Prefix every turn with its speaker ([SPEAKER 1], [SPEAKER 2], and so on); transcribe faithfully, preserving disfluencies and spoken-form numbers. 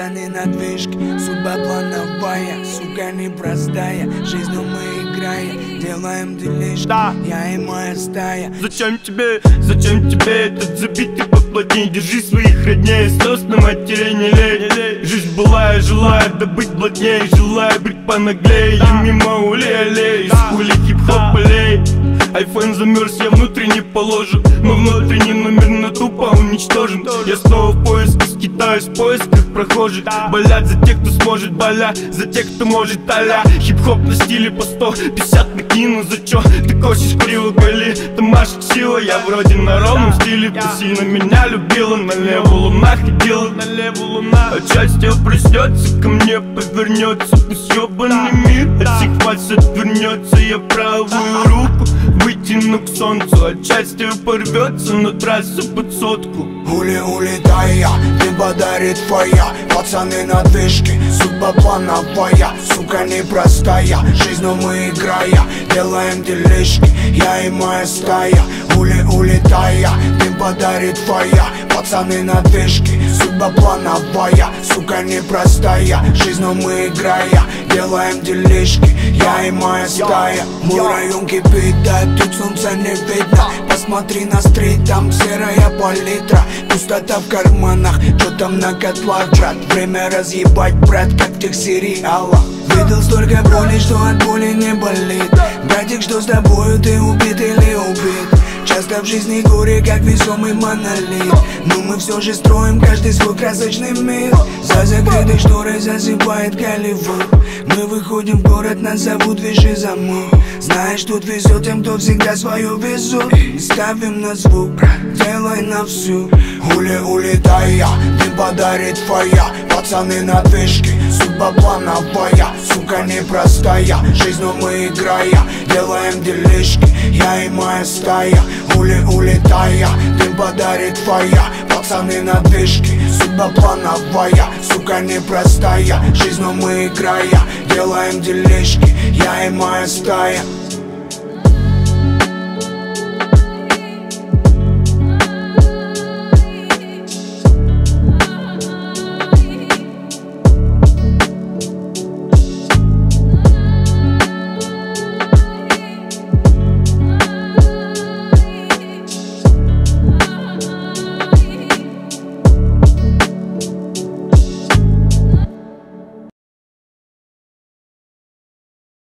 [SPEAKER 1] пацаны на движке. Судьба плановая, сука непростая. Жизнью мы играем, делаем делишки, да. Я и моя стая.
[SPEAKER 2] Зачем тебе, зачем тебе этот забитый поплотней? Держи своих родней, слез на матери не лей. Жизнь была, я желаю добыть плотней, желаю быть понаглей, да. И мимо улей-аллей, да. Из хули хип-хоп полей. Айфон замерз, я внутренне положен, но внутренний номер на тупо уничтожен. Я снова в поиске, скитаюсь в поисках прохожих. Болят за тех, кто сможет, болят за тех, кто может, а-ля хип-хоп на стиле по сто пятьдесят накину. За чё ты косишь криво, голи, ты машешь сила. Я вроде на ровном стиле, ты сильно меня любила. Налево луна ходила, налево луна. А счастье проснется, ко мне повернется. Пусть ёбаный мир от всех вас отвернется. Я правую руку вытяну к солнцу, от счастья порвется на трассу под сотку.
[SPEAKER 1] Ули улетая, ты подарит фая. Пацаны на движке, судьба плановая. Сука непростая, жизнью мы играя, делаем делишки, я и моя стая. Ули улетая, ты подарит фая. Пацаны на движке, судьба плановая. Сука непростая, жизнью мы играя, делаем делишки, я и моя стая. Мой район кипит, да тут солнца не видно. Посмотри на стрит, там серая палитра. Пустота в карманах, что там на котлах, брат? Время разъебать, брат, как в тех сериалах. Видел столько боли, что от боли не болит. Братик, что с тобою, ты убит или убит? Часто в жизни горе, как весомый монолит. Но мы все же строим каждый свой красочный мир. За закрытой шторой засыпает Голливуд. Мы выходим в город, нас зовут «Вяжи замок». Знаешь, тут везет тем, кто всегда свою везут. Мы ставим на звук, брат, делай на всю. Ули улетая, ты подарит фая. Пацаны на движке, судьба плановая. Сука непростая, жизнью мы играя, делаем делишки, я и моя стая. Ули улетая, ты подарит фая. Пацаны на движке, судьба плановая. Сука непростая, жизнью мы играя, делаем делишки, я и моя стая.